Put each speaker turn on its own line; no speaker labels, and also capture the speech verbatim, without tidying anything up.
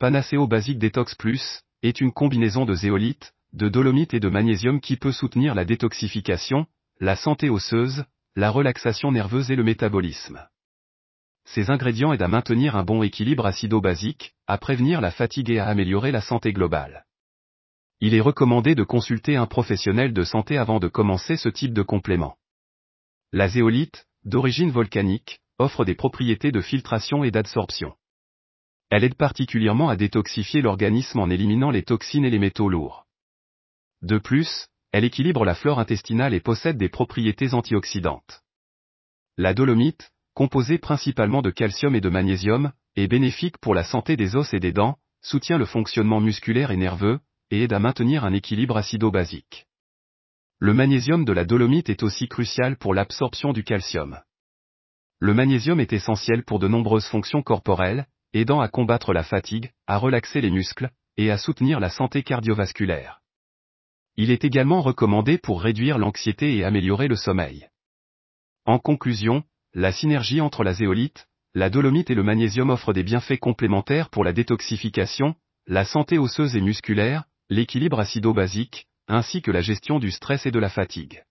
Panaceo Basic Detox Plus, est une combinaison de zéolite, de dolomite et de magnésium qui peut soutenir la détoxification, la santé osseuse, la relaxation nerveuse et le métabolisme. Ces ingrédients aident à maintenir un bon équilibre acido-basique, à prévenir la fatigue et à améliorer la santé globale. Il est recommandé de consulter un professionnel de santé avant de commencer ce type de complément. La zéolite, d'origine volcanique, offre des propriétés de filtration et d'adsorption. Elle aide particulièrement à détoxifier l'organisme en éliminant les toxines et les métaux lourds. De plus, elle équilibre la flore intestinale et possède des propriétés antioxydantes. La dolomite, composée principalement de calcium et de magnésium, est bénéfique pour la santé des os et des dents, soutient le fonctionnement musculaire et nerveux, et aide à maintenir un équilibre acido-basique. Le magnésium de la dolomite est aussi crucial pour l'absorption du calcium. Le magnésium est essentiel pour de nombreuses fonctions corporelles, aidant à combattre la fatigue, à relaxer les muscles, et à soutenir la santé cardiovasculaire. Il est également recommandé pour réduire l'anxiété et améliorer le sommeil. En conclusion, la synergie entre la zéolite, la dolomite et le magnésium offre des bienfaits complémentaires pour la détoxification, la santé osseuse et musculaire, l'équilibre acido-basique, ainsi que la gestion du stress et de la fatigue.